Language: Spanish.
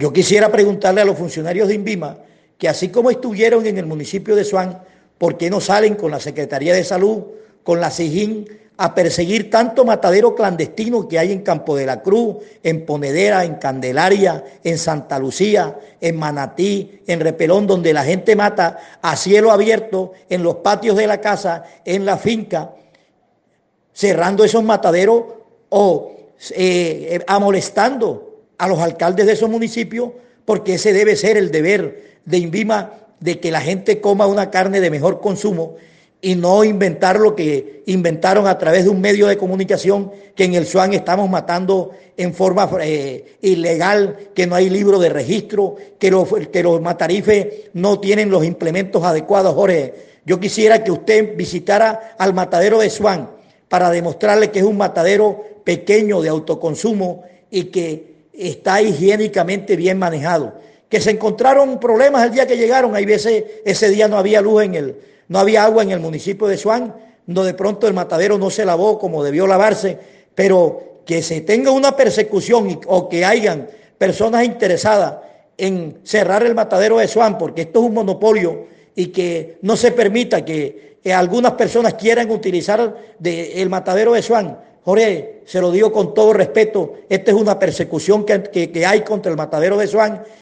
Yo quisiera preguntarle a los funcionarios de INVIMA que así como estuvieron en el municipio de Suán, ¿por qué no salen con la Secretaría de Salud, con la SIJIN, a perseguir tanto matadero clandestino que hay en Campo de la Cruz, en Ponedera, en Candelaria, en Santa Lucía, en Manatí, en Repelón, donde la gente mata a cielo abierto, en los patios de la casa, en la finca, cerrando esos mataderos o amolestando a los alcaldes de esos municipios, porque ese debe ser el deber de INVIMA, de que la gente coma una carne de mejor consumo y no inventar lo que inventaron a través de un medio de comunicación, que en el Suán estamos matando en forma ilegal, que no hay libro de registro, que los matarifes no tienen los implementos adecuados. Jorge, yo quisiera que usted visitara al matadero de Suán para demostrarle que es un matadero pequeño de autoconsumo y que está higiénicamente bien manejado. Que se encontraron problemas el día que llegaron, hay veces ese día no había luz no había agua en el municipio de Suán, no, de pronto el matadero no se lavó como debió lavarse, pero que se tenga una persecución o que hayan personas interesadas en cerrar el matadero de Suán, porque esto es un monopolio y que no se permita que algunas personas quieran utilizar el matadero de Suán. Jorge, se lo digo con todo respeto, esta es una persecución que hay contra el matadero de Suán